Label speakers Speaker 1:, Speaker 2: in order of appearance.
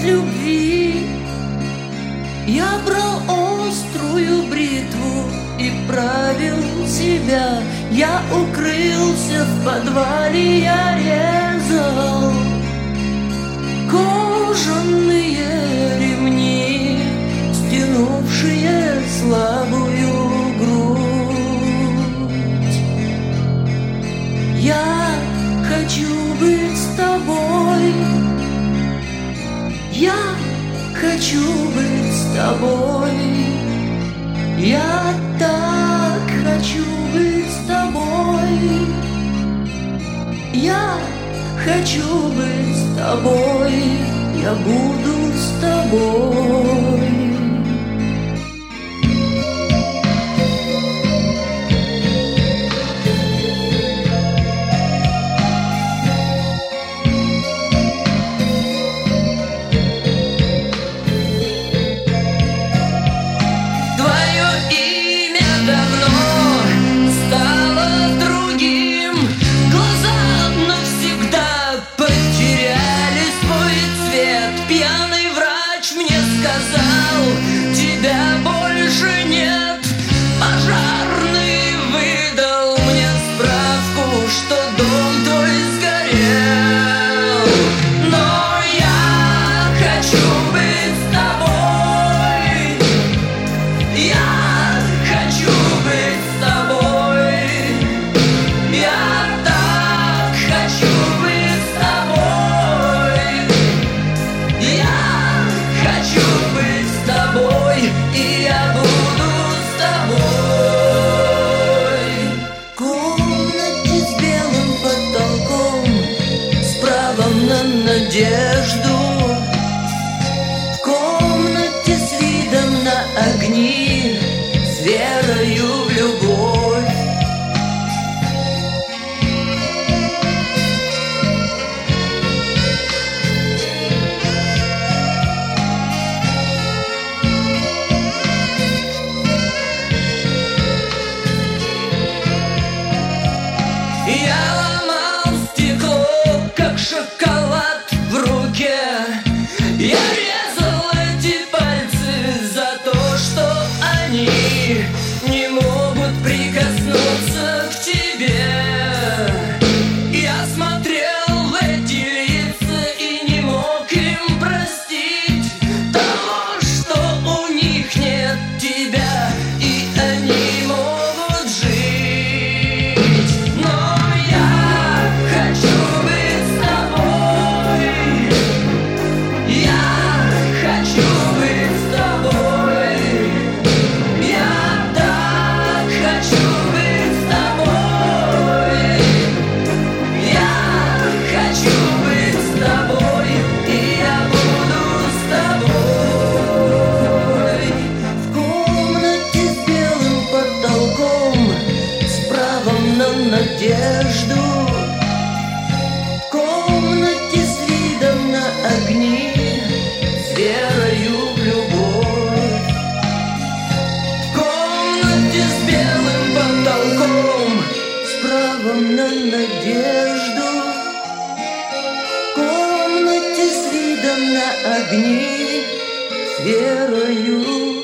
Speaker 1: любви. Я брал острую бритву и правил себя. Я укрылся в подвале, я резал кожаные ремни, стянувшие слабую грудь. Я хочу быть с тобой, я хочу быть с тобой, я так хочу быть с тобой, я хочу быть с тобой, я буду с тобой. Тебя больше нет. Пожарный выдал мне справку, что дом твой сгорел. Но я хочу быть с тобой, я хочу быть с тобой, я так хочу быть с тобой, я хочу быть с тобой, и я буду с тобой. В комнате с белым потолком, с правом на надежду, в комнате с видом на огни, с верою в любовь. Я ломал стекло, как шоколад в руке. Я резал эти пальцы за то, что они не могут прикоснуться к тебе. Я смотрел в эти лица и не мог им простить того, что у них нет тебя, и они могут жить. Но я хочу быть с тобой, я хочу быть с тобой, я так хочу быть с тобой, я хочу быть с тобой, и я буду с тобой. В комнате с белым потолком, с правом на надежду, в комнате с видом на огни, с верою в любовь. В комнате с белым потолком, с правом на надежду, в комнате с видом на огни, с верою